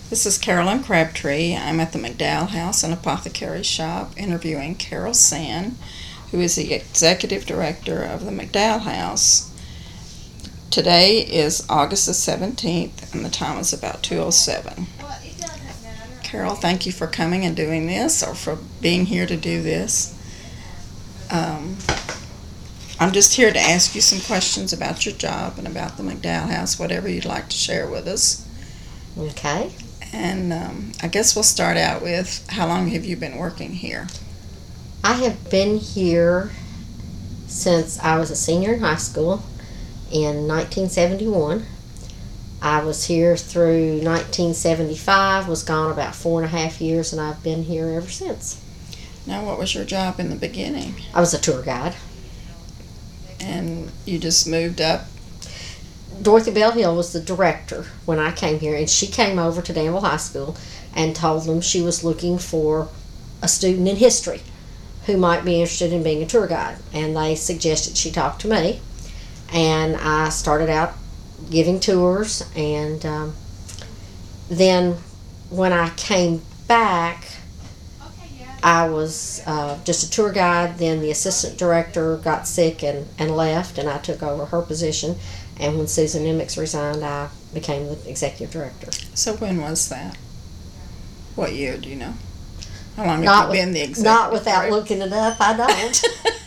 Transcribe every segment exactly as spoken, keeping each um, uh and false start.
This is Carolyn Crabtree. I'm at the McDowell House and Apothecary Shop interviewing Carol Sand, who is the Executive Director of the McDowell House. Today is August the seventeenth and the time is about two oh seven. Carol, thank you for coming and doing this, or for being here to do this. Um, I'm just here to ask you some questions about your job and about the McDowell House, whatever you'd like to share with us. Okay. And um, I guess we'll start out with, how long have you been working here? I have been here since I was a senior in high school in nineteen seventy-one. I was here through nineteen seventy-five, was gone about four and a half years, and I've been here ever since. Now, what was your job in the beginning? I was a tour guide. And you just moved up? Dorothy Bell Hill was the director when I came here, and she came over to Danville High School and told them she was looking for a student in history who might be interested in being a tour guide. And they suggested she talk to me, and I started out giving tours. And um, then when I came back, I was uh, just a tour guide. Then the assistant director got sick and, and left, and I took over her position. And when Susan Nimitz resigned, I became the executive director. So when was that? What year, do you know? How long not have you with, been the executive Not without director? looking it up, I don't.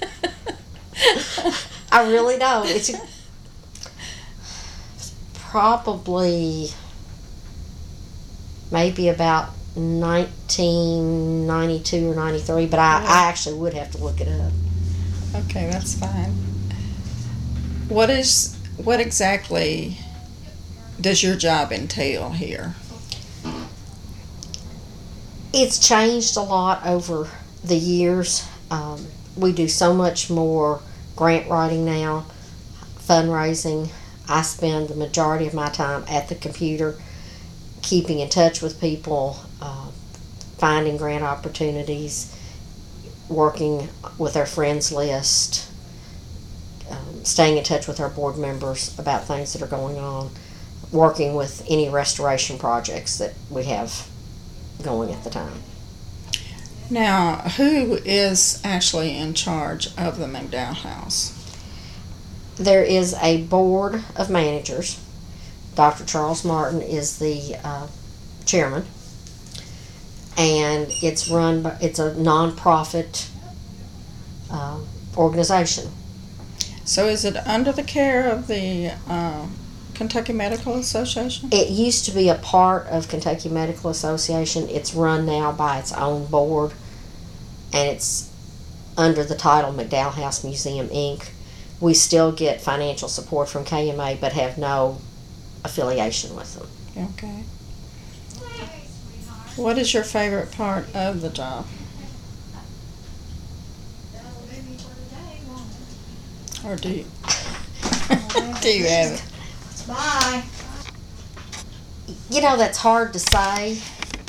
I really don't. It's probably maybe about nineteen ninety-two or ninety-three, but I, I actually would have to look it up. Okay, that's fine. What is... What exactly does your job entail here? It's changed a lot over the years. Um, we do so much more grant writing now, fundraising. I spend the majority of my time at the computer, keeping in touch with people, uh, finding grant opportunities, working with our friends list, Um, staying in touch with our board members about things that are going on, working with any restoration projects that we have going at the time. Now, who is actually in charge of the McDowell House? There is a board of managers. Doctor Charles Martin is the uh, chairman, and it's run by, it's a non-profit uh, organization. So is it under the care of the uh, Kentucky Medical Association? It used to be a part of Kentucky Medical Association. It's run now by its own board, and it's under the title McDowell House Museum, Incorporated. We still get financial support from K M A, but have no affiliation with them. Okay. What is your favorite part of the job? Or do you, do you have it? Bye. You know, that's hard to say.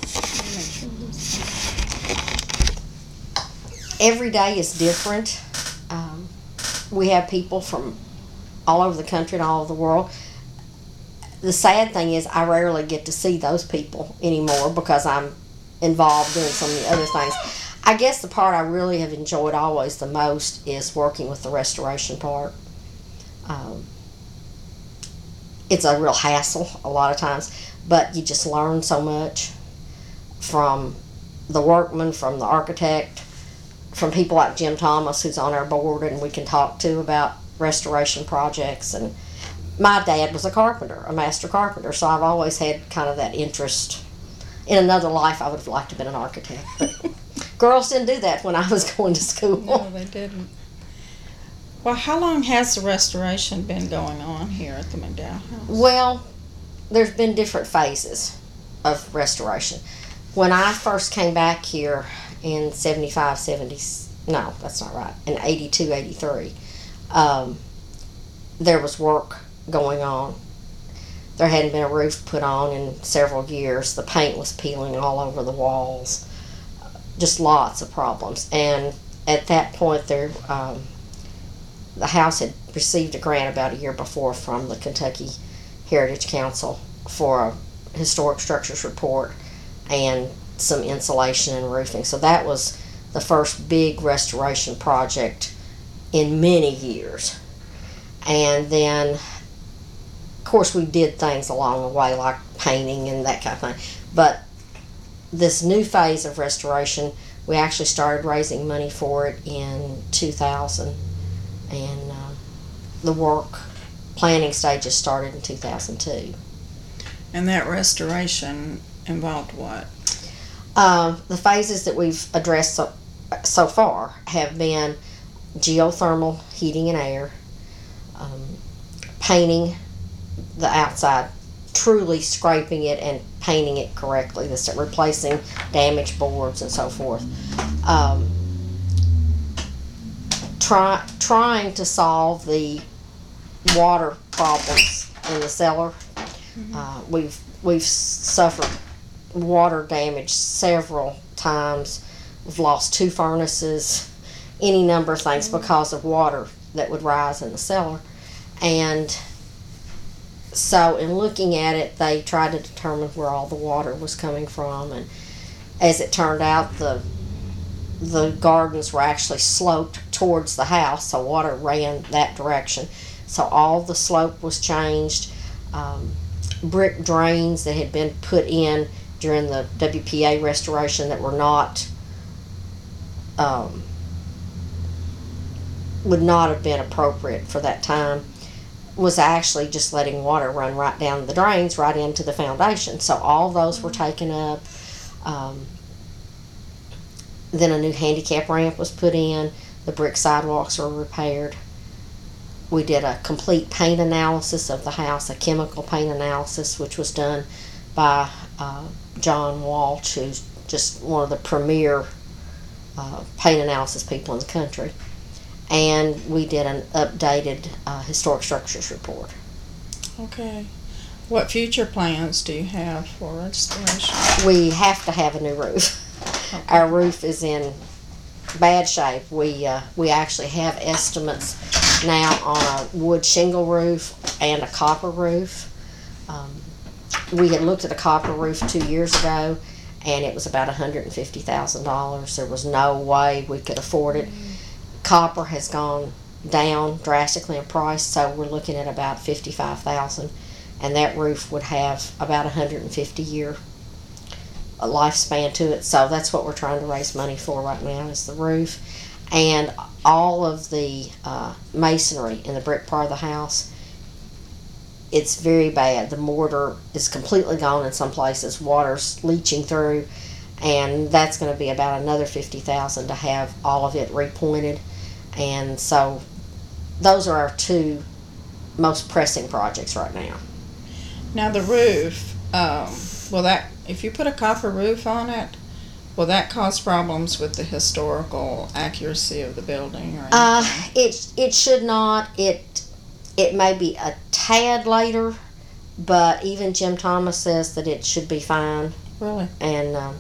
Every day is different. Um, we have people from all over the country and all over the world. The sad thing is I rarely get to see those people anymore because I'm involved doing so many other things. I guess the part I really have enjoyed always the most is working with the restoration part. Um, it's a real hassle a lot of times, but you just learn so much from the workman, from the architect, from people like Jim Thomas, who's on our board and we can talk to about restoration projects. And my dad was a carpenter, a master carpenter, so I've always had kind of that interest. In another life, I would have liked to have been an architect, but girls didn't do that when I was going to school. No, they didn't. Well, how long has the restoration been going on here at the McDowell House? Well, there's been different phases of restoration. When I first came back here in seventy-five, seventy, no, that's not right, in eighty-two, eighty-three, um, there was work going on. There hadn't been a roof put on in several years. The paint was peeling all over the walls. Just lots of problems. And at that point, there, um, the house had received a grant about a year before from the Kentucky Heritage Council for a historic structures report and some insulation and roofing. So that was the first big restoration project in many years. And then, of course, we did things along the way like painting and that kind of thing. But this new phase of restoration, we actually started raising money for it in two thousand, and uh, the work planning stages started in two thousand two. And that restoration involved what? Uh, the phases that we've addressed so, so far have been geothermal heating and air, um, painting the outside, truly scraping it and painting it correctly, this replacing damaged boards and so forth. Um, try, trying to solve the water problems in the cellar. Mm-hmm. Uh, we've we've suffered water damage several times. We've lost two furnaces, any number of things mm-hmm. because of water that would rise in the cellar. And so in looking at it, they tried to determine where all the water was coming from, and as it turned out, the the gardens were actually sloped towards the house, so water ran that direction. So all the slope was changed. Um, brick drains that had been put in during the W P A restoration that were not um, would not have been appropriate for that time was actually just letting water run right down the drains right into the foundation. So all those were taken up. Um, then a new handicap ramp was put in. The brick sidewalks were repaired. We did a complete paint analysis of the house, a chemical paint analysis, which was done by uh, John Walsh, who's just one of the premier uh, paint analysis people in the country. And we did an updated uh, historic structures report. Okay. What future plans do you have for restoration? We have to have a new roof. Okay. Our roof is in bad shape. We uh, we actually have estimates now on a wood shingle roof and a copper roof. Um, we had looked at a copper roof two years ago, and it was about one hundred fifty thousand dollars. There was no way we could afford it. Mm-hmm. Copper has gone down drastically in price, so we're looking at about fifty-five thousand dollars, and that roof would have about a one hundred fifty year lifespan to it. So that's what we're trying to raise money for right now, is the roof. And all of the uh, masonry in the brick part of the house, it's very bad. The mortar is completely gone in some places. Water's leaching through, and that's going to be about another fifty thousand dollars to have all of it repointed. And so those are our two most pressing projects right now. Now the roof, um, will that, if you put a copper roof on it, will that cause problems with the historical accuracy of the building or anything? Uh, it it should not. It it may be a tad later, but even Jim Thomas says that it should be fine. Really? And um,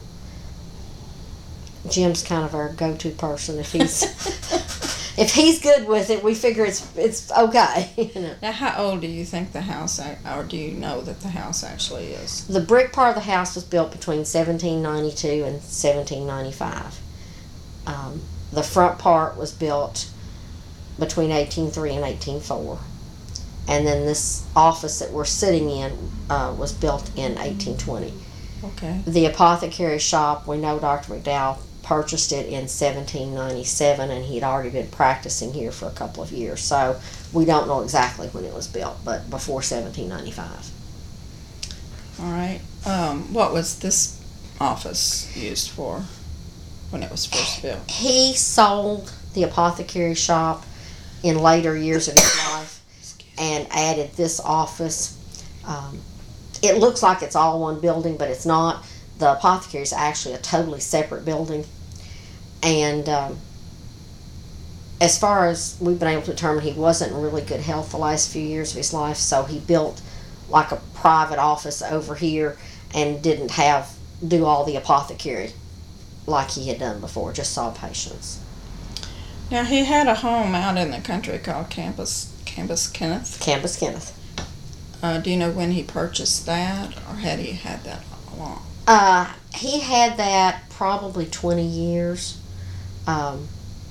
Jim's kind of our go-to person. If he's if he's good with it, we figure it's it's okay. You know? Now, how old do you think the house, or do you know that the house actually is? The brick part of the house was built between seventeen ninety-two and seventeen ninety-five. Um, the front part was built between eighteen oh three and eighteen oh four. And then this office that we're sitting in uh, was built in eighteen twenty. Okay. The apothecary shop, we know Doctor McDowell purchased it in seventeen ninety-seven, and he'd already been practicing here for a couple of years. So we don't know exactly when it was built, but before seventeen ninety-five. All right. Um, what was this office used for when it was first built? He sold the apothecary shop in later years of his life and added this office. Um, it looks like it's all one building, but it's not. The apothecary is actually a totally separate building. And um, as far as we've been able to determine, he wasn't in really good health the last few years of his life, so he built like a private office over here and didn't have do all the apothecary like he had done before, just saw patients. Now, he had a home out in the country called Campus Campus Kenneth. Campus Kenneth. Uh, do you know when he purchased that, or had he had that all along? Uh, he had that probably twenty years. Um,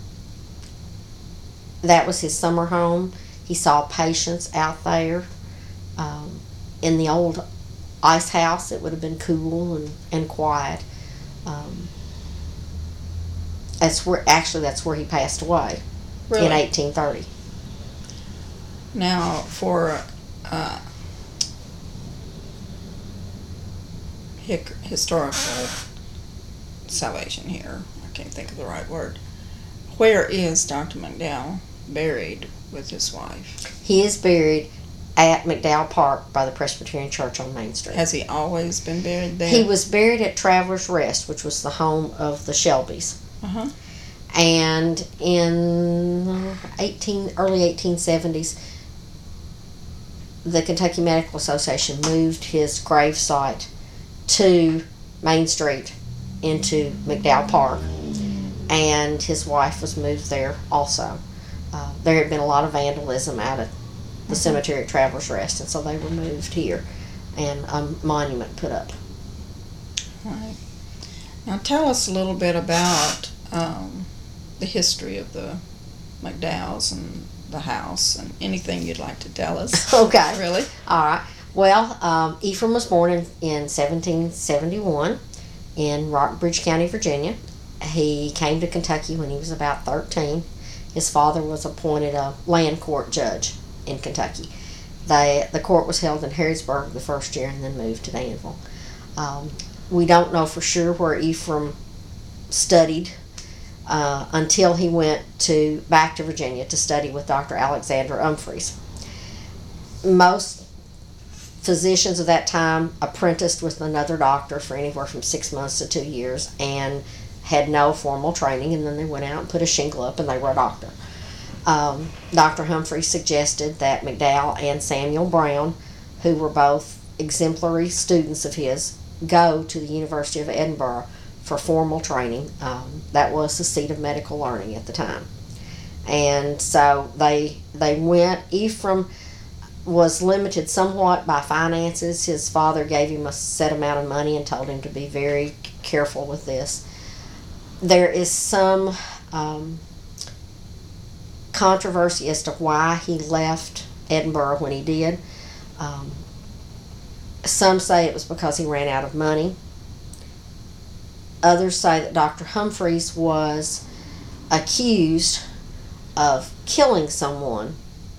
that was his summer home. He saw patients out there. Um, in the old ice house, it would have been cool and, and quiet. Um, that's where, actually, that's where he passed away Really? in eighteen thirty. Now, for uh, hic- historical salvation here, I can't think of the right word. Where is Doctor McDowell buried with his wife? He is buried at McDowell Park by the Presbyterian Church on Main Street. Has he always been buried there? He was buried at Travelers Rest, which was the home of the Shelbys. Uh-huh. And in eighteen early eighteen seventies, the Kentucky Medical Association moved his grave site to Main Street into McDowell Park, and his wife was moved there also. Uh, there had been a lot of vandalism out at the cemetery at Travelers Rest, and so they were moved here, and a monument put up. Right. Now tell us a little bit about um, the history of the McDowells and the house, and anything you'd like to tell us. Okay. Really? All right. Well, um, Ephraim was born in, in seventeen seventy-one in Rockbridge County, Virginia. He came to Kentucky when he was about thirteen. His father was appointed a land court judge in Kentucky. They, the court was held in Harrodsburg the first year and then moved to Danville. Um, we don't know for sure where Ephraim studied uh, until he went to back to Virginia to study with Doctor Alexander Humphreys. Most physicians of that time apprenticed with another doctor for anywhere from six months to two years and had no formal training, and then they went out and put a shingle up and they were a doctor. Um, Doctor Humphreys suggested that McDowell and Samuel Brown, who were both exemplary students of his, go to the University of Edinburgh for formal training. Um, that was the seat of medical learning at the time. And so they they went. Ephraim was limited somewhat by finances. His father gave him a set amount of money and told him to be very careful with this. There is some um, controversy as to why he left Edinburgh when he did. Um, some say it was because he ran out of money. Others say that Doctor Humphreys was accused of killing someone,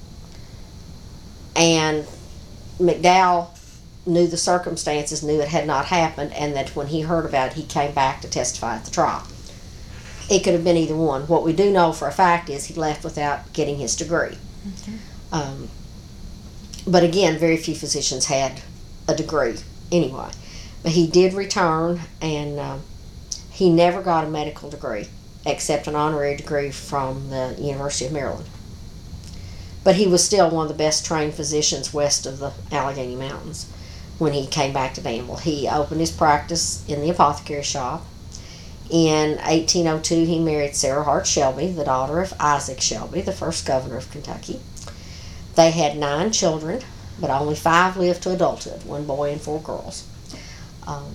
and McDowell knew the circumstances, knew it had not happened, and that when he heard about it, he came back to testify at the trial. It could have been either one. What we do know for a fact is he left without getting his degree. Okay. Um, but again, very few physicians had a degree anyway. But he did return, and um, he never got a medical degree except an honorary degree from the University of Maryland. But he was still one of the best trained physicians west of the Allegheny Mountains when he came back to Danville. He opened his practice in the apothecary shop. In eighteen oh two, he married Sarah Hart Shelby, the daughter of Isaac Shelby, the first governor of Kentucky. They had nine children, but only five lived to adulthood, one boy and four girls. Um,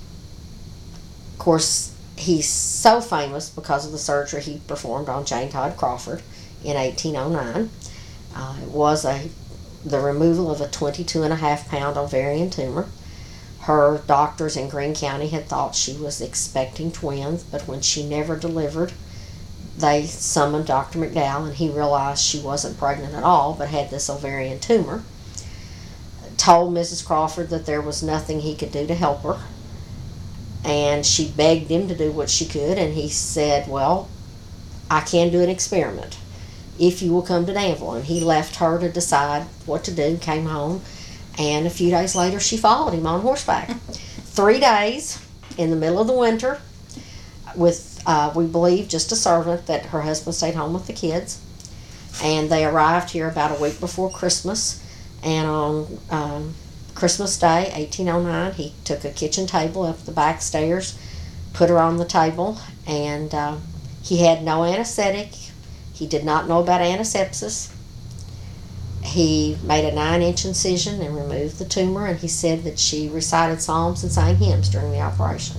of course, he's so famous because of the surgery he performed on Jane Todd Crawford in eighteen oh nine. Uh, it was a the removal of a twenty-two and a half pound ovarian tumor. Her doctors in Greene County had thought she was expecting twins, but when she never delivered, they summoned Doctor McDowell, and he realized she wasn't pregnant at all, but had this ovarian tumor. Told Missus Crawford that there was nothing he could do to help her, and she begged him to do what she could, and he said, well, I can do an experiment if you will come to Danville. And he left her to decide what to do, came home, and a few days later she followed him on horseback. Three days in the middle of the winter with, uh, we believe, just a servant, that her husband stayed home with the kids. And they arrived here about a week before Christmas. And on um, Christmas Day, eighteen oh nine, he took a kitchen table up the back stairs, put her on the table, and uh, he had no anesthetic. He did not know about antisepsis. He made a nine inch incision and removed the tumor, and he said that she recited psalms and sang hymns during the operation.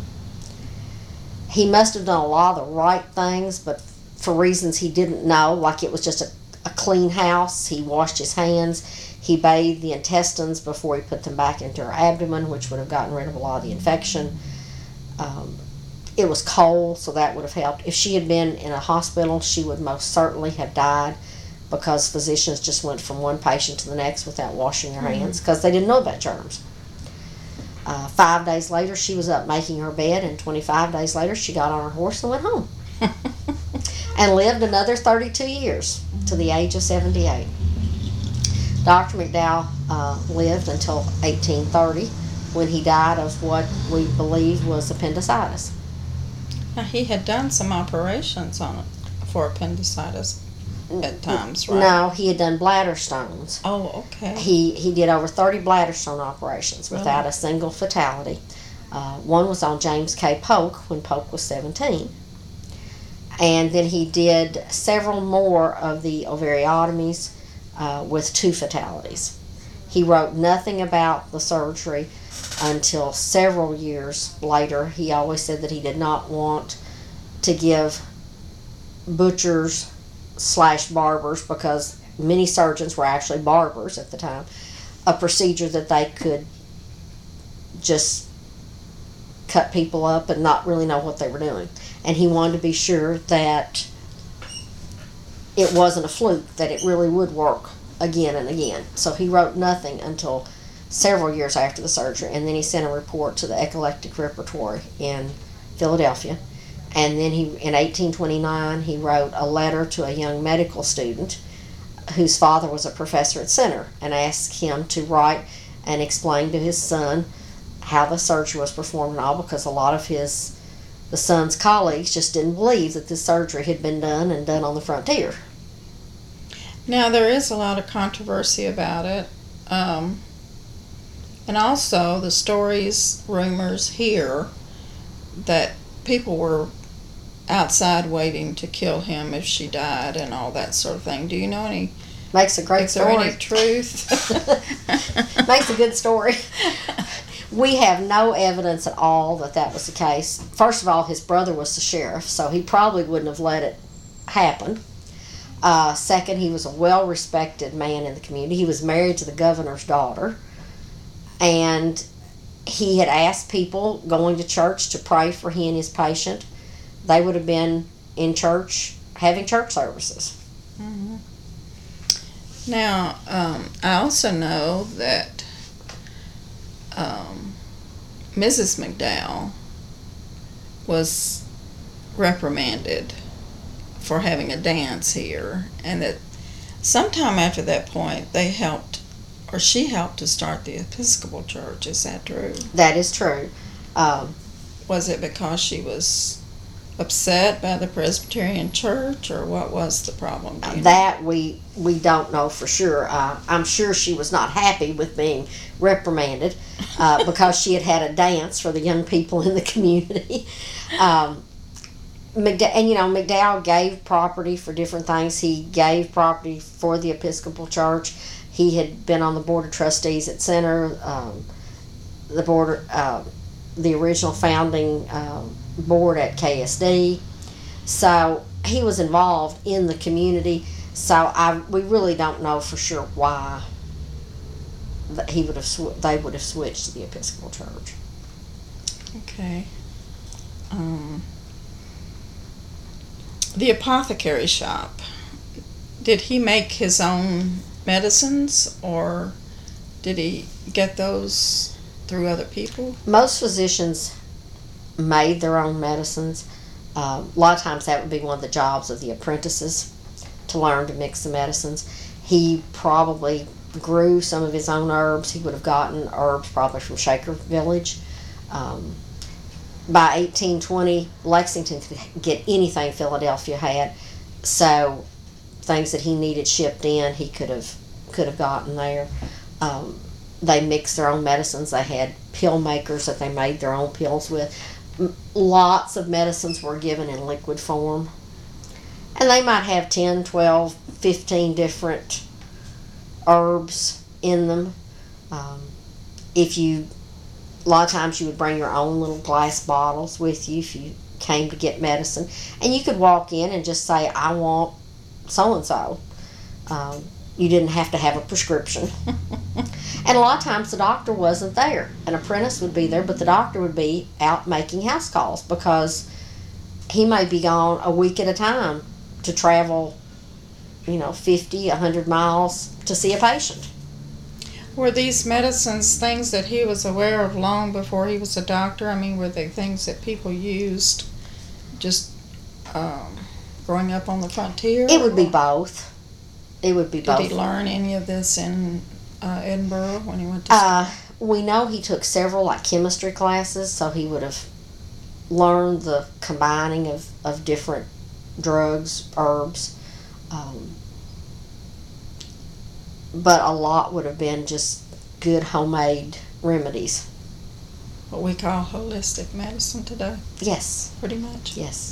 He must have done a lot of the right things, but for reasons he didn't know, like it was just a, a clean house. He washed his hands. He bathed the intestines before he put them back into her abdomen, which would have gotten rid of a lot of the infection. Um, it was cold, so that would have helped. If she had been in a hospital, she would most certainly have died, because physicians just went from one patient to the next without washing their Mm-hmm. hands, because they didn't know about germs. Uh, five days later, she was up making her bed, and twenty-five days later, she got on her horse and went home. And lived another thirty-two years, to the age of seventy-eight. Doctor McDowell uh, lived until eighteen thirty, when he died of what we believe was appendicitis. Now, he had done some operations on it for appendicitis at times, right? No, he had done bladder stones. Oh, okay. He he did over thirty bladder stone operations without Really? a single fatality. Uh, one was on James K. Polk when Polk was seventeen. And then he did several more of the ovariotomies uh, with two fatalities. He wrote nothing about the surgery until several years later. He always said that he did not want to give butchers slash barbers, because many surgeons were actually barbers at the time, a procedure that they could just cut people up and not really know what they were doing. And he wanted to be sure that it wasn't a fluke, that it really would work again and again. So he wrote nothing until several years after the surgery, and then he sent a report to the Eclectic Repertory in Philadelphia. And then he, in eighteen twenty-nine, he wrote a letter to a young medical student whose father was a professor at Center, and asked him to write and explain to his son how the surgery was performed and all, because a lot of his the son's colleagues just didn't believe that this surgery had been done and done on the frontier. Now, there is a lot of controversy about it. Um, and also, the stories, rumors here that people were outside waiting to kill him if she died and all that sort of thing. Do you know any? Makes a great Is there story. any truth? Makes a good story. We have no evidence at all that that was the case. First of all, his brother was the sheriff, so he probably wouldn't have let it happen. Uh, second, he was a well-respected man in the community. He was married to the governor's daughter, and he had asked people going to church to pray for he and his patient. They would have been in church having church services. Mm-hmm. Now, um, I also know that um, Missus McDowell was reprimanded for having a dance here, and that sometime after that point they helped, or she helped to start the Episcopal Church. Is that true? That is true. Um, Was it because she was upset by the Presbyterian Church, or what was the problem? Do you know? that we we don't know for sure. Uh, I'm sure she was not happy with being reprimanded uh, because she had had a dance for the young people in the community. Um, McD- and you know, McDowell gave property for different things. He gave property for the Episcopal Church. He had been on the board of trustees at Center, um, the board, uh, the original founding um, board at K S D. So he was involved in the community. So I we really don't know for sure why that he would have sw- they would have switched to the Episcopal Church. Okay. Um, the apothecary shop. Did he make his own medicines, or did he get those through other people? Most physicians made their own medicines. Uh, a lot of times that would be one of the jobs of the apprentices, to learn to mix the medicines. He probably grew some of his own herbs. He would have gotten herbs probably from Shaker Village. Um, by eighteen twenty, Lexington could get anything Philadelphia had, so things that he needed shipped in, he could have could have gotten there. Um, they mixed their own medicines. They had pill makers that they made their own pills with. M- Lots of medicines were given in liquid form. And they might have ten, twelve, fifteen different herbs in them. Um, if you, a lot of times you would bring your own little glass bottles with you if you came to get medicine. And you could walk in and just say, I want so-and-so. Um, you didn't have to have a prescription. And a lot of times the doctor wasn't there. An apprentice would be there, but the doctor would be out making house calls because he may be gone a week at a time to travel, you know, fifty, a hundred miles to see a patient. Were these medicines things that he was aware of long before he was a doctor? I mean, were they things that people used just um, growing up on the frontier? It would be both. It would be Did both. he learn any of this in uh, Edinburgh when he went to school? Uh, we know he took several like chemistry classes, so he would have learned the combining of, of different drugs, herbs. Um, but a lot would have been just good homemade remedies. What we call holistic medicine today, Yes, pretty much. yes.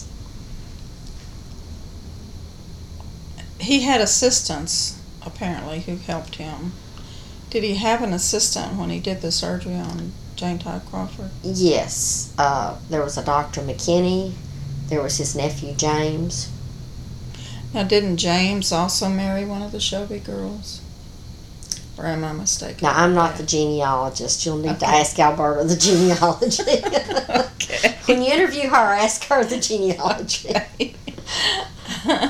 He had assistants, apparently, who helped him. Did he have an assistant when he did the surgery on Jane Todd Crawford? Yes. Uh, there was a Doctor McKinney. There was his nephew James. Now, didn't James also marry one of the Shelby girls? Or am I mistaken? Now, I'm not about the genealogist. You'll need to Okay. ask Alberta the genealogy. that? Okay. When you interview her, ask her the genealogy. Okay.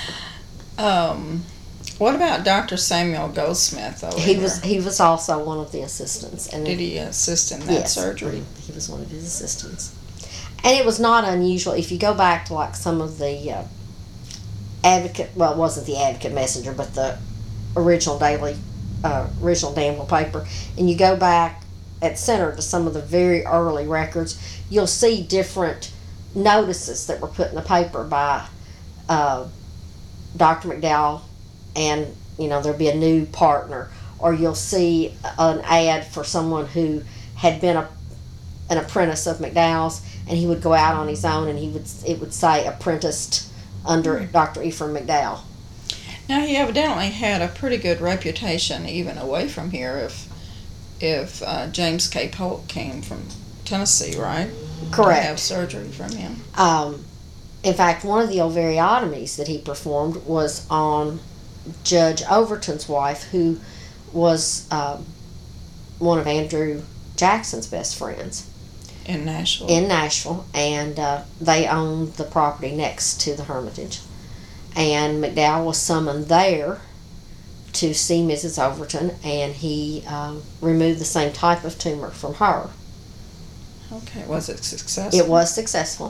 um, what about Doctor Samuel Goldsmith over He here? was he was also one of the assistants. And Did he assist in that yes, surgery? He was one of his assistants. And it was not unusual. If you go back to like some of the uh, advocate, well, it wasn't the Advocate Messenger, but the original daily, uh, original Danville paper, and you go back at center to some of the very early records, you'll see different notices that were put in the paper by uh, Doctor McDowell, and you know there'll be a new partner, or you'll see an ad for someone who had been a an apprentice of McDowell's, and he would go out on his own, and he would it would say apprenticed under Hmm. Doctor Ephraim McDowell. Now, he evidently had a pretty good reputation even away from here if if uh, James K. Polk came from Tennessee, right? Correct. To have surgery from him. Um, in fact, one of the ovariotomies that he performed was on Judge Overton's wife, who was um, one of Andrew Jackson's best friends In Nashville. in Nashville, and uh, they owned the property next to the Hermitage. And McDowell was summoned there to see Missus Overton, and he um, removed the same type of tumor from her. Okay, was it successful? It was successful.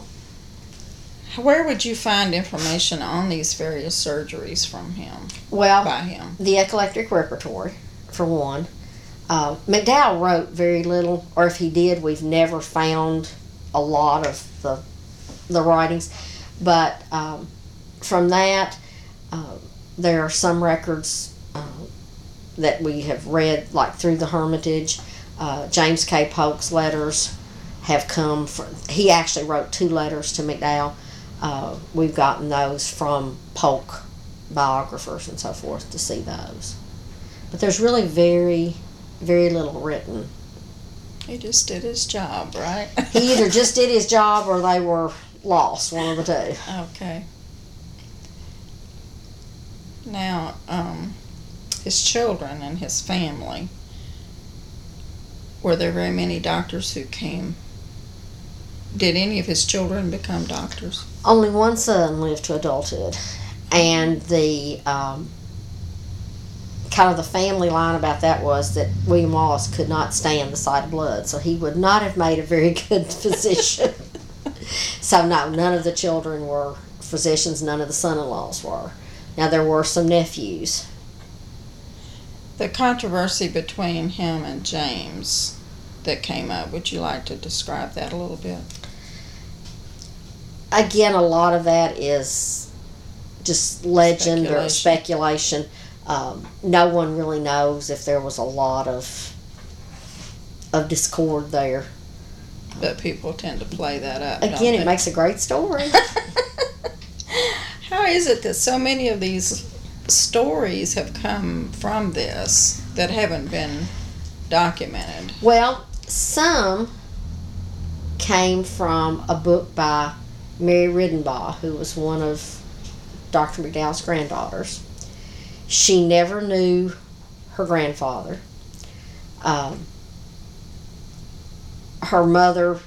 Where would you find information on these various surgeries from him, Well, by him? the eclectic repertory, for one. Uh, McDowell wrote very little, or if he did, we've never found a lot of the the writings. But um, from that, uh, there are some records uh, that we have read, like through the Hermitage. Uh, James K. Polk's letters have come from. He actually wrote two letters to McDowell. Uh, we've gotten those from Polk biographers and so forth to see those. But there's really very, very little written. He just did his job, right? He either just did his job or they were lost, one of the two. Okay. Now, um, his children and his family, were there very many doctors who came? Did any of his children become doctors? Only one son lived to adulthood. And the um, kind of the family line about that was that William Wallace could not stand the sight of blood, so he would not have made a very good physician. So no, none of the children were physicians, none of the son-in-laws were. Now there were some nephews. The controversy between him and James that came up, would you like to describe that a little bit? Again, a lot of that is just legend or speculation. Um, no one really knows if there was a lot of of discord there. But people tend to play that up. don't Again, they? it makes a great story. How is it that so many of these stories have come from this that haven't been documented? Well, some came from a book by Mary Ridenbaugh, who was one of Doctor McDowell's granddaughters. She never knew her grandfather. Um, her mother,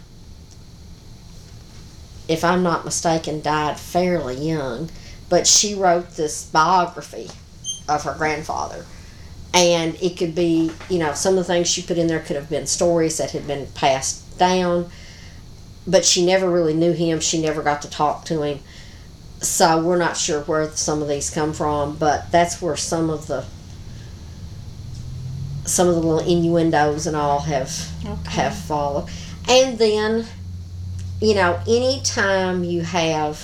if I'm not mistaken, died fairly young, but she wrote this biography of her grandfather. And it could be, you know, some of the things she put in there could have been stories that had been passed down, but she never really knew him. She never got to talk to him. So we're not sure where some of these come from, but that's where some of the some of the little innuendos and all have Okay. have followed. And then, you know, anytime you have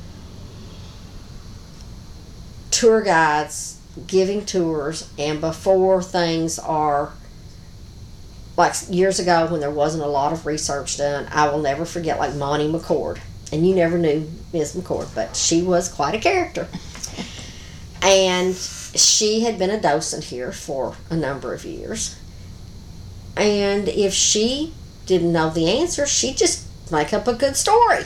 tour guides giving tours, and before things are, like years ago when there wasn't a lot of research done, I will never forget, like Monty McCord. And you never knew Miz McCord, but she was quite a character. And she had been a docent here for a number of years. And if she didn't know the answer, she'd just make up a good story.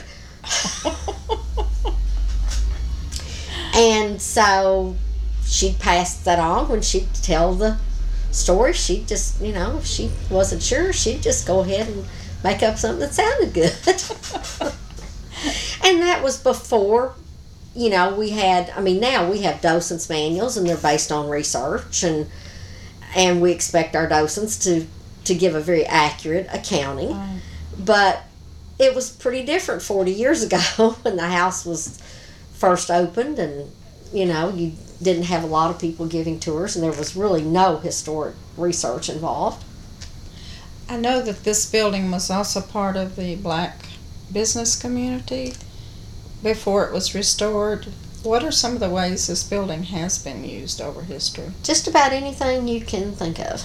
And so she'd pass that on when she'd tell the story. She'd just, you know, if she wasn't sure, she'd just go ahead and make up something that sounded good. And that was before, you know, we had, I mean, now we have docents' manuals, and they're based on research, and and we expect our docents to, to give a very accurate accounting. Right. But it was pretty different forty years ago when the house was first opened, and, you know, you didn't have a lot of people giving tours, and there was really no historic research involved. I know that this building was also part of the black business community before it was restored. What are some of the ways this building has been used over history? Just about anything you can think of.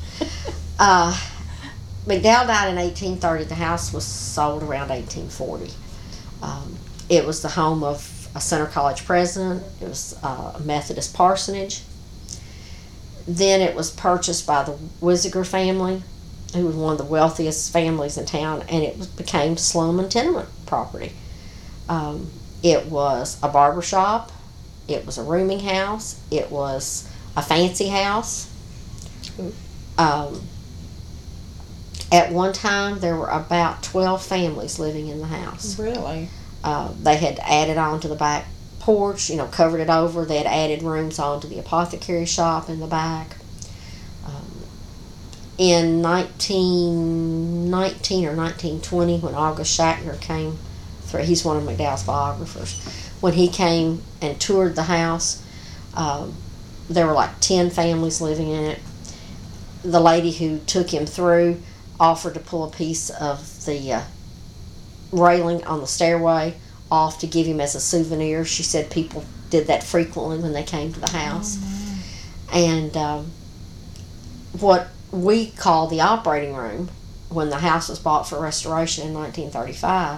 uh, McDowell died in eighteen thirty. The house was sold around eighteen forty. Um, it was the home of a Center College president. It was uh, a Methodist parsonage. Then it was purchased by the Wisiger family, who was one of the wealthiest families in town, and it was, became slum and tenement property. Um, it was a barber shop. It was a rooming house. It was a fancy house. Um, at one time, there were about twelve families living in the house. Really? Uh, they had added on to the back porch, you know, covered it over. They had added rooms onto the apothecary shop in the back. Um, in nineteen nineteen or nineteen twenty, when August Shackner came through, he's one of McDowell's biographers, when he came and toured the house, um, there were like ten families living in it. The lady who took him through offered to pull a piece of the uh, railing on the stairway off to give him as a souvenir. She said people did that frequently when they came to the house. Oh, and um, what we call the operating room, when the house was bought for restoration in nineteen thirty-five,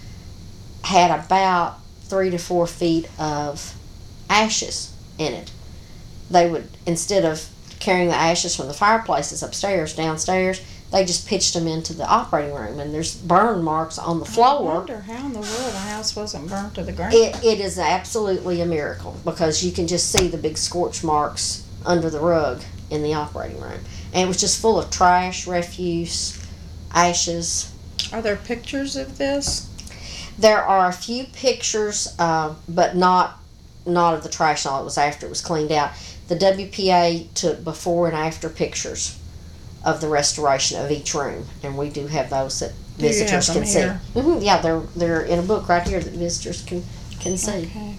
had about three to four feet of ashes in it. They would, instead of carrying the ashes from the fireplaces upstairs, downstairs, they just pitched them into the operating room, and there's burn marks on the I floor. wonder how in the world the house wasn't burnt to the ground. It, it is absolutely a miracle, because you can just see the big scorch marks under the rug in the operating room. And it was just full of trash, refuse, ashes. Are there pictures of this? There are a few pictures, uh, but not not of the trash and all. It was after it was cleaned out. The W P A took before and after pictures of the restoration of each room, and we do have those that Do you visitors have them can see. here? hmm yeah, they're they're in a book right here that visitors can can see. Okay.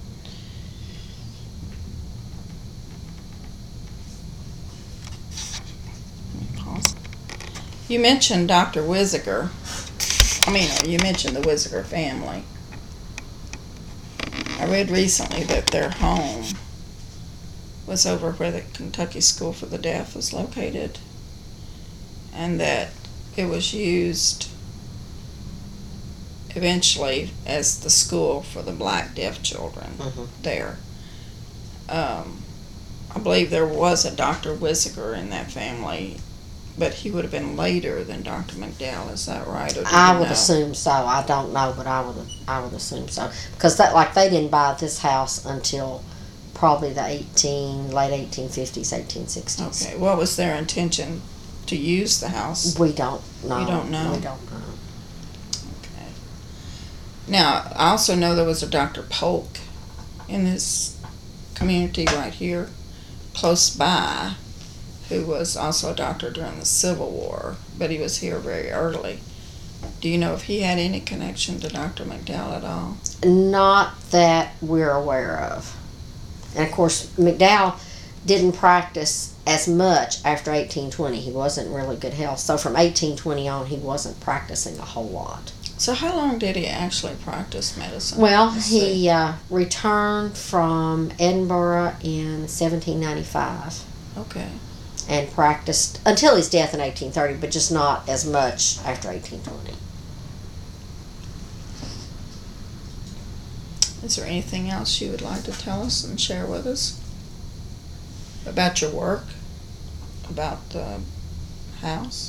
Pause. You mentioned Doctor Wisiger. I mean, you mentioned the Wisiger family. I read recently that their home was over where the Kentucky School for the Deaf was located, and that it was used eventually as the school for the black deaf children Mhm. there. um, I believe there was a Doctor Wisiger in that family, but he would have been later than Doctor McDowell. Is that right? Or do I you would know? assume so. I don't know, but I would I would assume so because that like they didn't buy this house until probably the eighteen late eighteen fifties, eighteen sixties. Okay. What was their intention to use the house? We don't know. You don't know? We don't know. Okay. Now, I also know there was a Doctor Polk in this community right here, close by, who was also a doctor during the Civil War, but he was here very early. Do you know if he had any connection to Doctor McDowell at all? Not that we're aware of. And of course, McDowell didn't practice as much after eighteen twenty. He wasn't in really good health. So from eighteen twenty on, he wasn't practicing a whole lot. So how long did he actually practice medicine? Well, he uh, returned from Edinburgh in seventeen ninety-five. Okay. And practiced until his death in eighteen thirty, but just not as much after eighteen twenty. Is there anything else you would like to tell us and share with us about your work, about the house?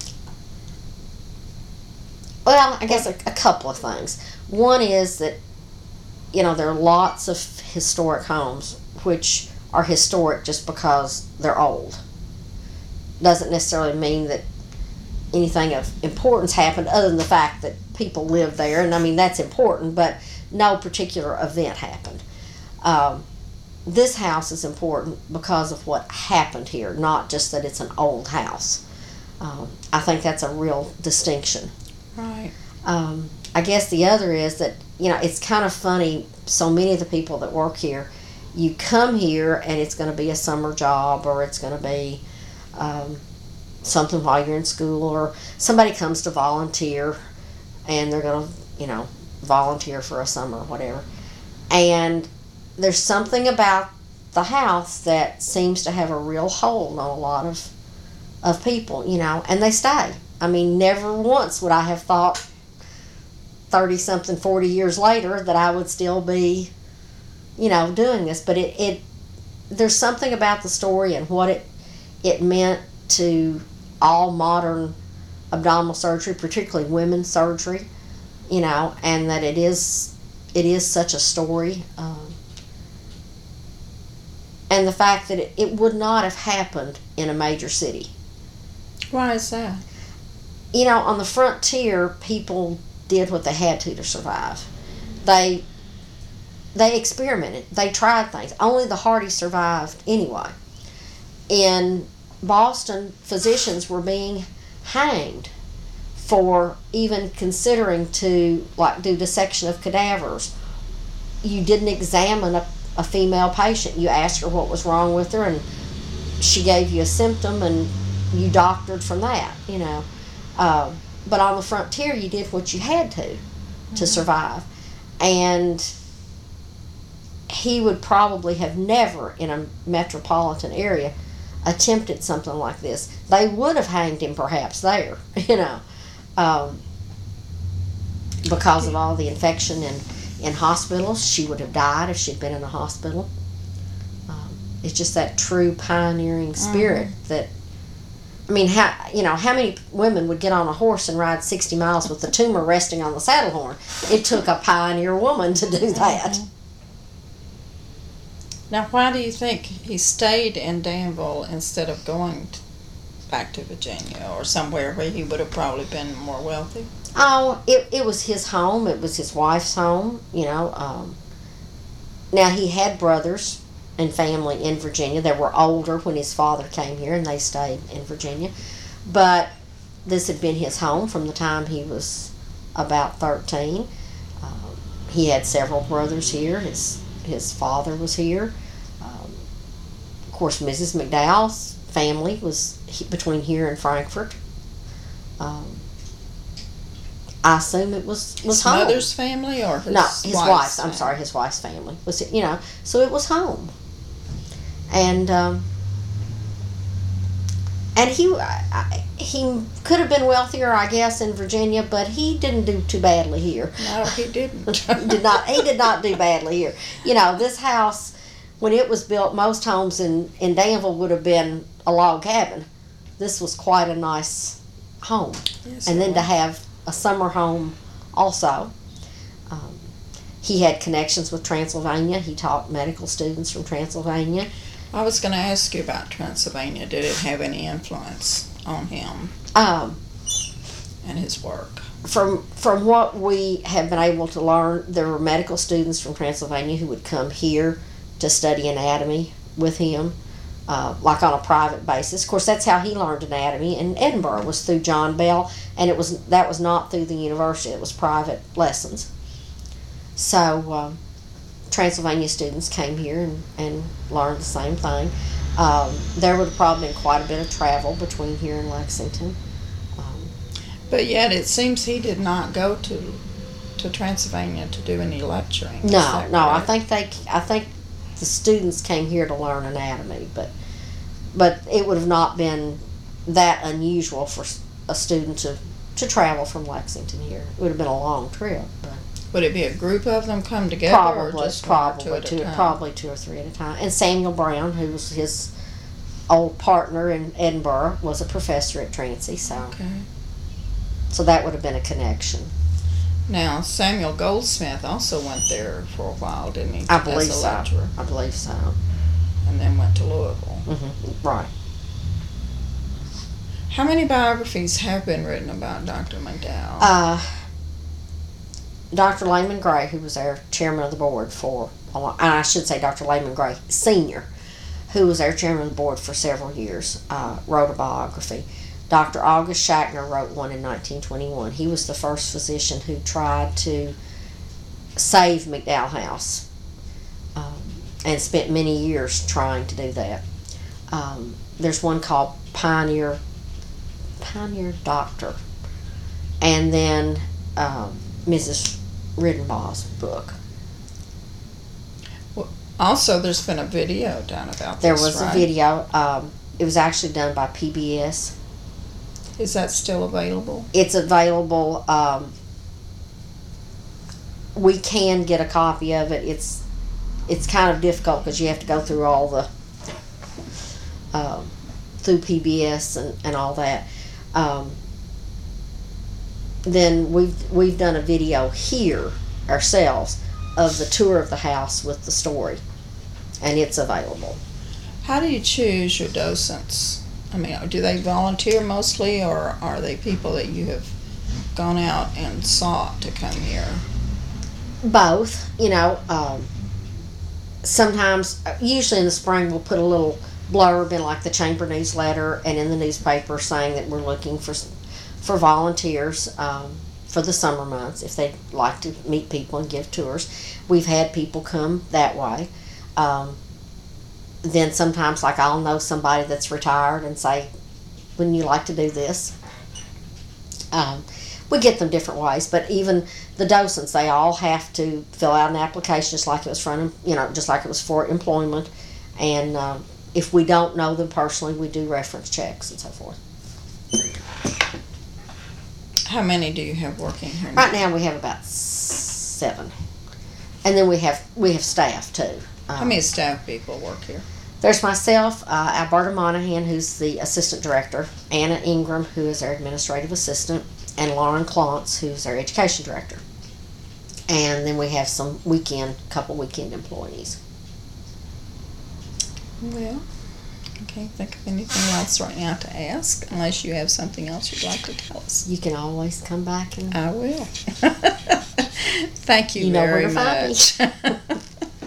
Well, I guess a, a couple of things. One is that, you know, there are lots of historic homes which are historic just because they're old. Doesn't necessarily mean that anything of importance happened other than the fact that people lived there, and I mean that's important, but no particular event happened. Um, this house is important because of what happened here, not just that it's an old house. Um, I think that's a real distinction. Right. Um, I guess the other is that, you know, it's kind of funny, so many of the people that work here, you come here and it's going to be a summer job, or it's going to be um, something while you're in school, or somebody comes to volunteer and they're going to, you know, volunteer for a summer or whatever. And there's something about the house that seems to have a real hold on a lot of of people, you know, and they stay. I mean, never once would I have thought thirty-something, forty years later that I would still be, you know, doing this. But it, it there's something about the story and what it it meant to all modern abdominal surgery, particularly women's surgery, you know, and that it is it is such a story. Um, and the fact that it, it would not have happened in a major city. Why is that? You know, on the frontier, people did what they had to to survive. They they experimented. They tried things. Only the hardy survived anyway. In Boston, physicians were being hanged for even considering to, like, do dissection of cadavers. You didn't examine a, a female patient. You asked her what was wrong with her, and she gave you a symptom, and you doctored from that, you know. Uh, but on the frontier, you did what you had to mm-hmm. to survive. And he would probably have never, in a metropolitan area, attempted something like this. They would have hanged him perhaps there, you know, um, because of all the infection in, in hospitals. She would have died if she'd been in a hospital. Um, it's just that true pioneering spirit mm-hmm. that, I mean, how you know how many women would get on a horse and ride sixty miles with the tumor resting on the saddle horn? It took a pioneer woman to do that. Mm-hmm. Now, why do you think he stayed in Danville instead of going to, back to Virginia or somewhere where he would have probably been more wealthy? Oh, it it was his home. It was his wife's home. You know. Um, now he had brothers and family in Virginia. They were older when his father came here, and they stayed in Virginia. But this had been his home from the time he was about thirteen. Um, he had several brothers here. His his father was here. Um, of course, Missus McDowell's family was he, between here and Frankfort. Um, I assume it was was his home. Mother's family or his no, his wife's? wife's. I'm family? sorry, his wife's family was you know. So it was home. And um, and he I, he could have been wealthier, I guess, in Virginia, but he didn't do too badly here. No, he didn't. he did not. He did not do badly here. You know, this house when it was built, most homes in, in Danville would have been a log cabin. This was quite a nice home. Yes, and then it to was. have a summer home also. Um, he had connections with Transylvania. He taught medical students from Transylvania. I was going to ask you about Transylvania. Did it have any influence on him Um, and his work? from from what we have been able to learn, there were medical students from Transylvania who would come here to study anatomy with him, uh, like on a private basis. Of course, that's how he learned anatomy in Edinburgh, was through John Bell, and it was that was not through the university. It was private lessons. So um, Transylvania students came here and, and learned the same thing. Um, there would have probably been quite a bit of travel between here and Lexington. Um, But yet it seems he did not go to to Transylvania to do any lecturing. Is no, that no, I correct? think they, I think the students came here to learn anatomy, but but it would have not been that unusual for a student to, to travel from Lexington here. It would have been a long trip, but Would it be a group of them come together, or probably just one or two probably at a two, time? probably two or three at a time. And Samuel Brown, who was his old partner in Edinburgh, was a professor at Transy, so Okay. so that would have been a connection. Now Samuel Goldsmith also went there for a while, didn't he? I believe as a so. lecturer, I believe so. and then went to Louisville. hmm Right. How many biographies have been written about Doctor McDowell? Uh, Doctor Layman Gray, who was our chairman of the board for, a long, and I should say Doctor Layman Gray Senior, who was our chairman of the board for several years, uh, wrote a biography. Doctor August Shackner wrote one in nineteen twenty-one. He was the first physician who tried to save McDowell House, um, and spent many years trying to do that. Um, there's one called Pioneer Pioneer Doctor, and then um, Missus Riddenbaugh's book. Also, there's been a video done about There this, was right? a video. Um, it was actually done by P B S. Is that still available? It's available. Um, we can get a copy of it. It's it's kind of difficult because you have to go through all the um, through P B S and, and all that. Um, then we've we've done a video here ourselves of the tour of the house with the story, and it's available. How do you choose your docents? I mean, do they volunteer mostly, or are they people that you have gone out and sought to come here? Both, you know. Um, sometimes, usually in the spring, we'll put a little blurb in like the chamber newsletter and in the newspaper saying that we're looking for for volunteers um, for the summer months if they'd like to meet people and give tours. We've had people come that way. Um, then sometimes, like, I'll know somebody that's retired and say, wouldn't you like to do this? Um, we get them different ways, but even the docents, they all have to fill out an application just like it was for, you know, just like it was for employment. And uh, if we don't know them personally, we do reference checks and so forth. How many do you have working here? Right now, we have about seven, and then we have we have staff too. Um, How many staff people work here? There's myself, uh, Alberta Monahan, who's the assistant director, Anna Ingram, who is our administrative assistant, and Lauren Klontz, who's our education director. And then we have some weekend, couple weekend employees. Well, I can't think of anything else right now to ask, unless you have something else you'd like to tell us. You can always come back and I will. Thank you, You know where very to find me. much.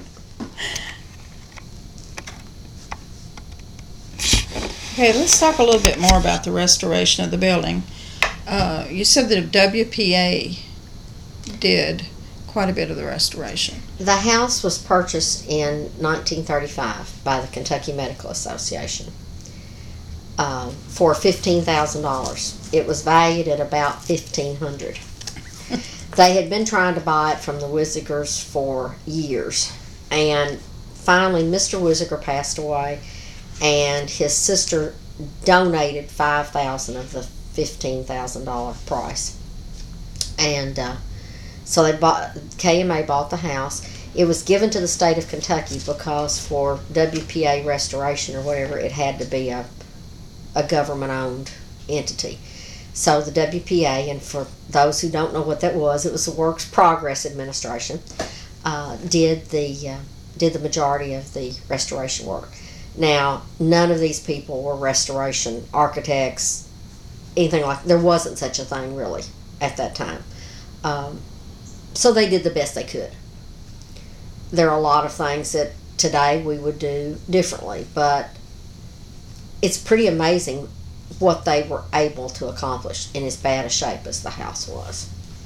Okay, let's talk a little bit more about the restoration of the building. Uh, you said that W P A did quite a bit of the restoration. The house was purchased in nineteen thirty-five by the Kentucky Medical Association um, for fifteen thousand dollars. It was valued at about fifteen hundred dollars. They had been trying to buy it from the Wisigers for years, and finally Mister Wisiger passed away, and his sister donated five thousand dollars of the fifteen thousand dollars price. And uh, so they bought, K M A bought the house. It was given to the state of Kentucky because for W P A restoration or whatever, it had to be a, a government-owned entity. So the W P A, and for those who don't know what that was, it was the Works Progress Administration, uh, did the uh, did the majority of the restoration work. Now, none of these people were restoration architects, anything like. There wasn't such a thing really at that time. Um, so they did the best they could. There are a lot of things that today we would do differently, but it's pretty amazing what they were able to accomplish in as bad a shape as the house was.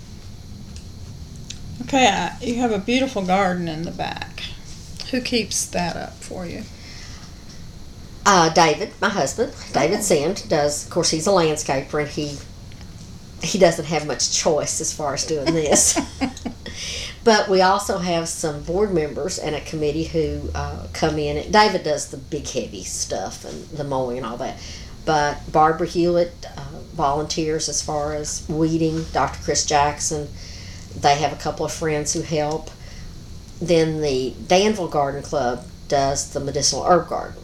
Okay, uh, you have a beautiful garden in the back. Who keeps that up for you? Uh, David, my husband, David Sand, does. Of course, he's a landscaper, and he he doesn't have much choice as far as doing this. But we also have some board members and a committee who uh, come in. David does the big heavy stuff and the mowing and all that. But Barbara Hewlett uh, volunteers as far as weeding. Doctor Chris Jackson, they have a couple of friends who help. Then the Danville Garden Club does the medicinal herb garden.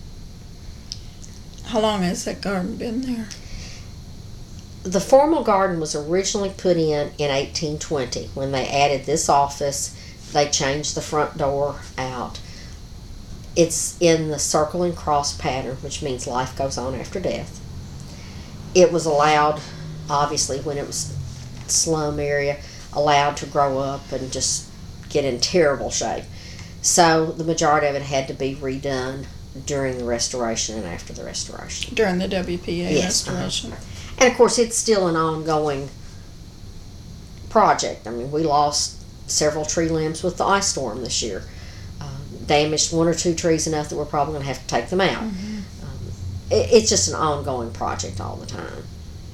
How long has that garden been there? The formal garden was originally put in in eighteen twenty. When they added this office, they changed the front door out. It's in the circle and cross pattern, which means life goes on after death. It was allowed, obviously, when it was slum area, allowed to grow up and just get in terrible shape. So the majority of it had to be redone during the restoration and after the restoration. During the W P A Yes, restoration? uh-huh. And of course, it's still an ongoing project. I mean, we lost several tree limbs with the ice storm this year. Um, damaged one or two trees enough that we're probably going to have to take them out. Mm-hmm. Um, it, it's just an ongoing project all the time.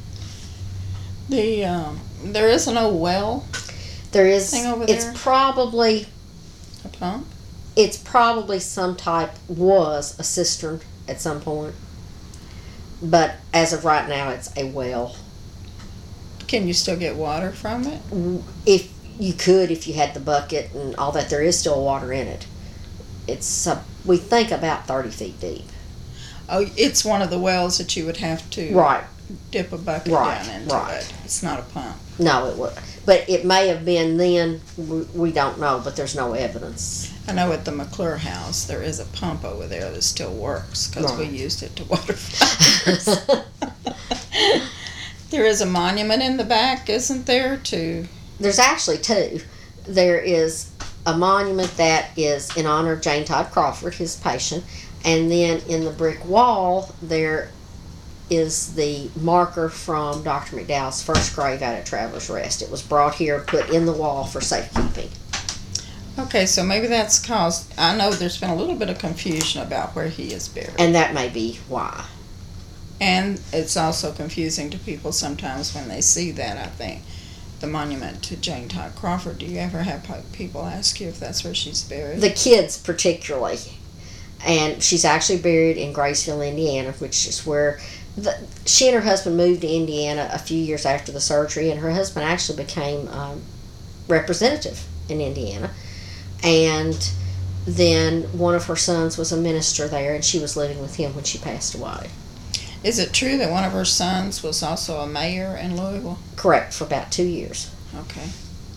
The um, there is an old well. There is. Thing over it's there? probably. A pump. It's probably some type, was a cistern at some point. But as of right now, it's a well. Can you still get water from it? If you could, if you had the bucket and all that, there is still water in it. It's, uh, we think, about thirty feet deep. Oh, it's one of the wells that you would have to Right. dip a bucket Right, down into right. it. It's not a pump. No, it would. But it may have been then. We, we don't know, but there's no evidence. I know at the McClure house there is a pump over there that still works because Right. we used it to water flowers. There is a monument in the back, isn't there, to... There's actually two. There is a monument that is in honor of Jane Todd Crawford, his patient, and then in the brick wall there is the marker from Doctor McDowell's first grave out at Travelers Rest. It was brought here, put in the wall for safekeeping. Okay, so maybe that's caused... I know there's been a little bit of confusion about where he is buried. And that may be why. And it's also confusing to people sometimes when they see that, I think. The monument to Jane Todd Crawford. Do you ever have people ask you if that's where she's buried? The kids particularly. And she's actually buried in Graceville, Indiana, which is where the, she and her husband moved to Indiana a few years after the surgery, and her husband actually became um, representative in Indiana. And then one of her sons was a minister there, and she was living with him when she passed away. Is it true that one of her sons was also a mayor in Louisville? Correct, for about two years. Okay.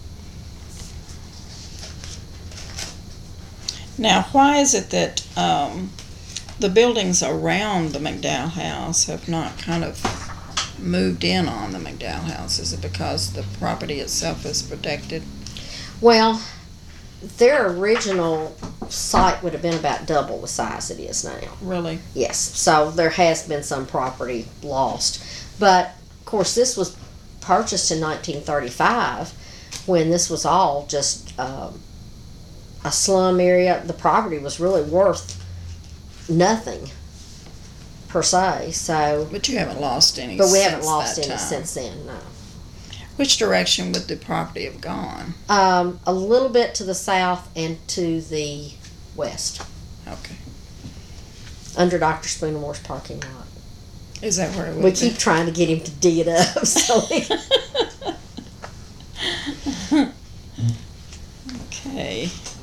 Now, why is it that um, the buildings around the McDowell house have not kind of moved in on the McDowell house? Is it because the property itself is protected? Well, their original site would have been about double the size it is now. Really? Yes, so there has been some property lost. But, of course, this was purchased in nineteen thirty-five when this was all just um, a slum area. The property was really worth nothing, per se. So, But you haven't lost any but we since haven't lost that any time. since then, no. Which direction would the property have gone? Um, a little bit to the south and to the west, Okay. under Doctor Spoonermore's parking lot. Is that where it would We be? keep trying to get him to dig it up. So we, Okay.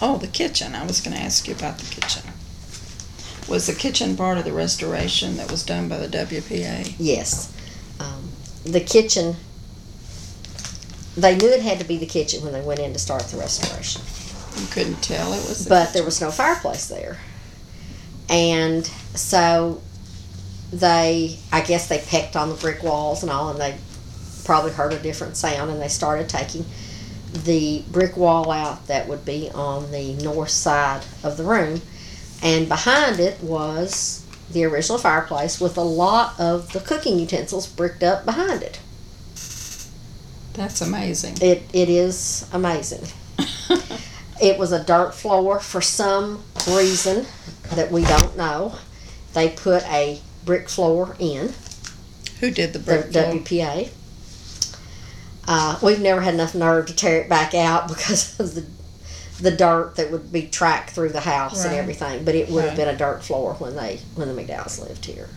Oh, the kitchen. I was going to ask you about the kitchen. Was the kitchen part of the restoration that was done by the W P A? Yes. Um, the kitchen, they knew it had to be the kitchen when they went in to start the restoration. You couldn't tell it was the But kitchen. there was no fireplace there. And so they, I guess they pecked on the brick walls and all, and they probably heard a different sound, and they started taking the brick wall out that would be on the north side of the room. And behind it was the original fireplace with a lot of the cooking utensils bricked up behind it. That's amazing. It It is amazing. It was a dirt floor for some reason that we don't know. They put a brick floor in. Who did the The brick floor? W P A. Uh, we've never had enough nerve to tear it back out because of the the dirt that would be tracked through the house and Right. everything. But it would have Right. been a dirt floor when they when the McDowells lived here.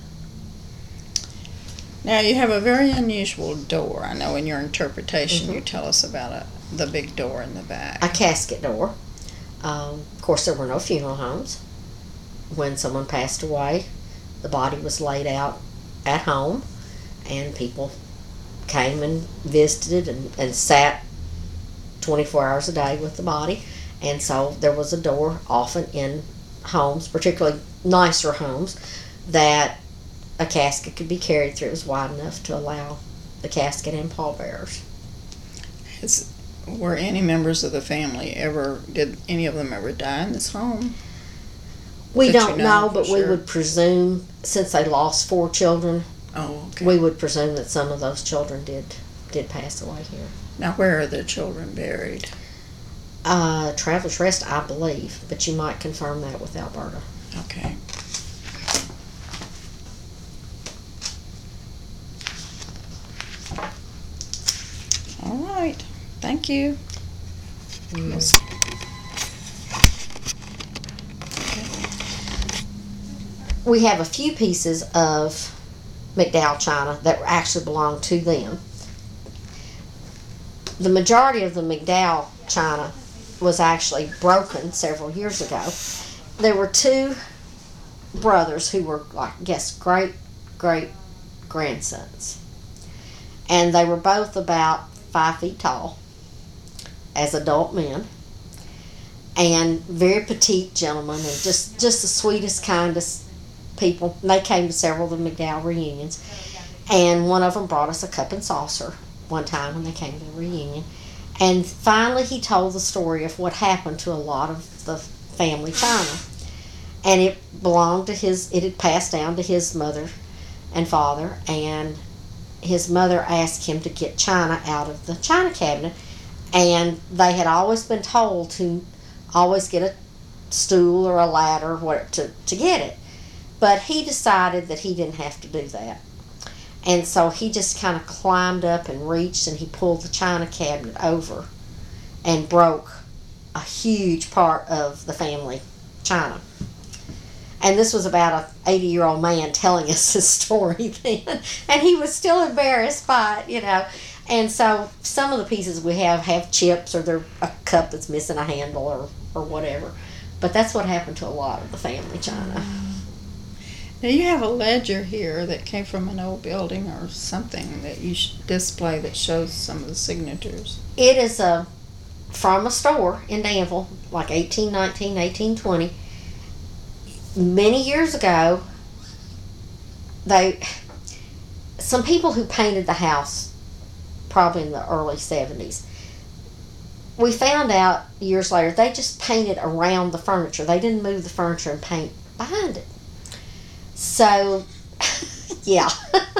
Now, you have a very unusual door. I know in your interpretation Mhm. you tell us about it, the big door in the back. A casket door. Um, of course, there were no funeral homes. When someone passed away, the body was laid out at home, and people came and visited and, and sat twenty-four hours a day with the body. And so there was a door often in homes, particularly nicer homes, that a casket could be carried through. It was wide enough to allow the casket and pallbearers. Is, were any members of the family ever, did any of them ever die in this home? We That you don't know know, for but we sure? would presume, since they lost four children, Oh, okay. we would presume that some of those children did did pass away here. Now, where are the children buried? Uh, Travelers Rest, I believe, but you might confirm that with Alberta. Okay. All right. Thank you. Yes. We have a few pieces of McDowell china that actually belong to them. The majority of the McDowell china was actually broken several years ago. There were two brothers who were, like, I guess, great great grandsons, and they were both about five feet tall as adult men, and very petite gentlemen, and just just the sweetest, kindest people. And they came to several of the McDowell reunions, and one of them brought us a cup and saucer one time when they came to the reunion. And finally he told the story of what happened to a lot of the family china. And it belonged to his, it had passed down to his mother and father, and his mother asked him to get china out of the china cabinet, and they had always been told to always get a stool or a ladder what to, to get it. But he decided that he didn't have to do that. And so he just kind of climbed up and reached, and he pulled the china cabinet over and broke a huge part of the family china. And this was about an eighty-year-old man telling us his story then. And he was still embarrassed by it, you know. And so some of the pieces we have have chips, or they're a cup that's missing a handle, or, or whatever. But that's what happened to a lot of the family china. Now, you have a ledger here that came from an old building or something that you sh- display that shows some of the signatures. It is a, from a store in Danville, like eighteen nineteen, eighteen twenty. Many years ago, they, some people who painted the house, probably in the early seventies, we found out years later they just painted around the furniture. They didn't move the furniture and paint behind it. So, yeah.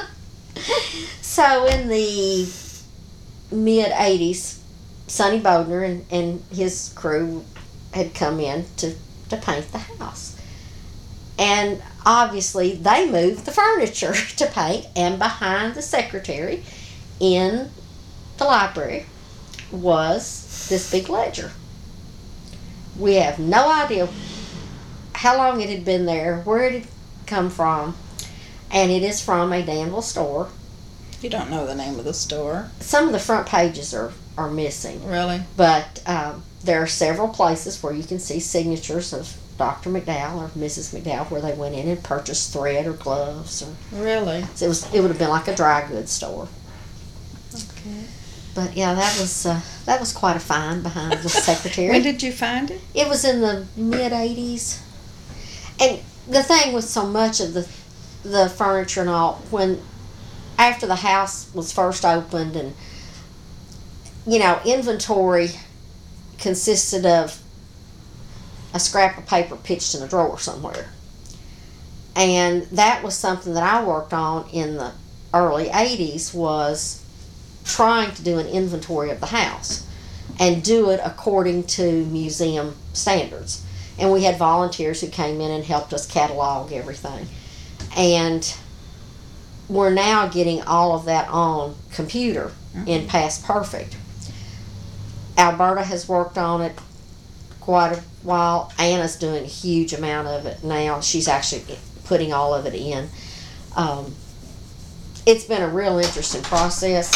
So in the mid eighties, Sonny Bodner and, and his crew had come in to, to paint the house. And obviously they moved the furniture to paint, and behind the secretary in the library was this big ledger. We have no idea how long it had been there, where it had come from, and it is from a Danville store. You don't know the name of the store? Some of the front pages are, are missing. Really? But um, there are several places where you can see signatures of Doctor McDowell or Missus McDowell where they went in and purchased thread or gloves. Or, Really? so it was. It would have been like a dry goods store. Okay. But yeah, that was uh, that was quite a find behind the secretary. When did you find it? It was in the mid eighties. And the thing with so much of the the furniture and all, when after the house was first opened, and you know, inventory consisted of a scrap of paper pitched in a drawer somewhere. And that was something that I worked on in the early eighties, was trying to do an inventory of the house and do it according to museum standards. And we had volunteers who came in and helped us catalog everything. And we're now getting all of that on computer mm-hmm. in Past Perfect. Alberta has worked on it quite a while. Anna's doing a huge amount of it now. She's actually putting all of it in. Um, it's been a real interesting process.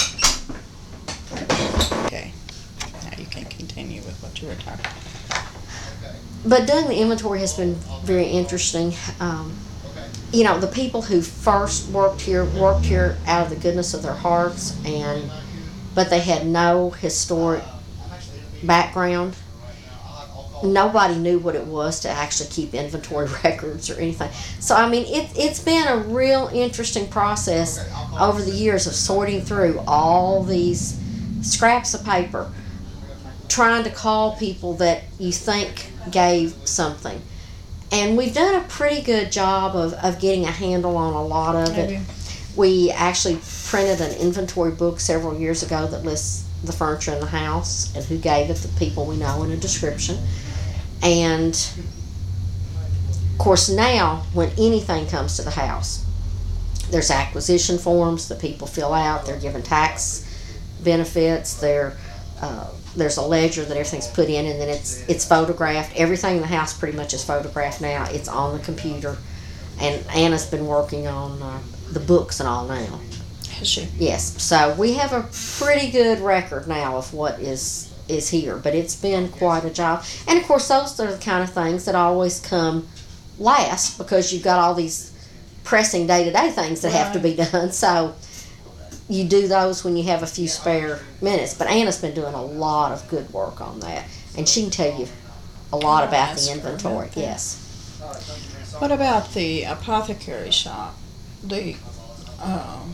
Okay. Now you can continue with what you were talking about. But doing the inventory has been very interesting. Um, you know, the people who first worked here worked here out of the goodness of their hearts, and but they had no historic background. Nobody knew what it was to actually keep inventory records or anything. So, I mean, it, it's been a real interesting process over the years of sorting through all these scraps of paper, trying to call people that you think gave something. And we've done a pretty good job of, of getting a handle on a lot of it. We actually printed an inventory book several years ago that lists the furniture in the house and who gave it, the people we know, and a description. And of course now when anything comes to the house, there's acquisition forms that people fill out. They're given tax benefits. They're, uh, there's a ledger that everything's put in, and then it's it's photographed. Everything in the house pretty much is photographed now. It's on the computer. And Anna's been working on uh, the books and all now. Has she? Yes. So we have a pretty good record now of what is is here, but it's been quite a job. And of course those are the kind of things that always come last, because you've got all these pressing day-to-day things that right. have to be done. So you do those when you have a few spare minutes. But Anna's been doing a lot of good work on that, and she can tell you a lot oh, about the inventory. Yes. What about the apothecary shop? The um,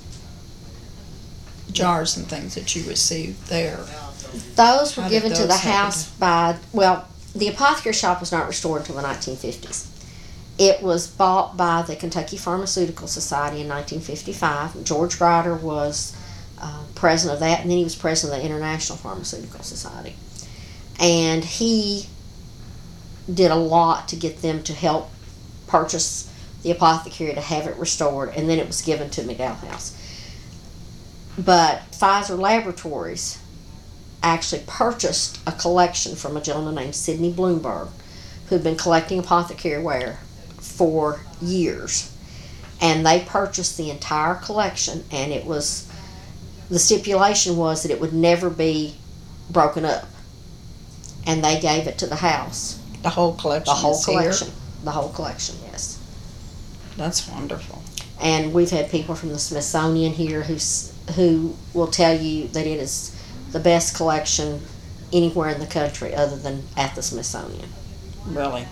jars and things that you received there. Those were How given to the house to... by, well, the apothecary shop was not restored until the nineteen fifties. It was bought by the Kentucky Pharmaceutical Society in nineteen fifty-five. George Grider was uh, president of that, and then he was president of the International Pharmaceutical Society. And he did a lot to get them to help purchase the apothecary to have it restored, and then it was given to McDowell House. But Pfizer Laboratories actually purchased a collection from a gentleman named Sidney Bloomberg, who'd been collecting apothecary ware for years. And they purchased the entire collection, and it was, the stipulation was that it would never be broken up. And they gave it to the house. The whole collection. The whole is collection. Here? The whole collection, yes. That's wonderful. And we've had people from the Smithsonian here who's, who will tell you that it is the best collection anywhere in the country other than at the Smithsonian. Really?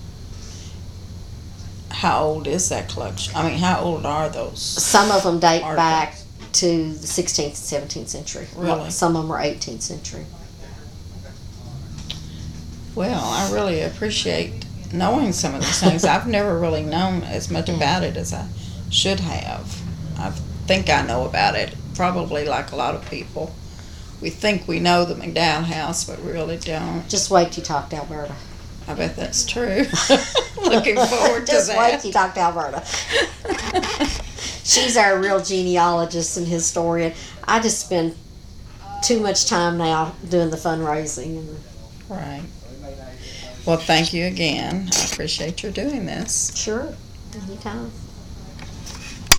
How old is that collection? I mean, how old are those? Some of them date articles? back to the sixteenth, seventeenth century. Really? Some of them are eighteenth century. Well, I really appreciate knowing some of these things. I've never really known as much about it as I should have. I think I know about it, probably like a lot of people. We think we know the McDowell House, but we really don't. Just wait till you talk to Alberta. I bet that's true. Looking forward to Just that. Just wait till you talk to Alberta. She's our real genealogist and historian. I just spend too much time now doing the fundraising. And right. Well, thank you again. I appreciate your doing this. Sure. Anytime.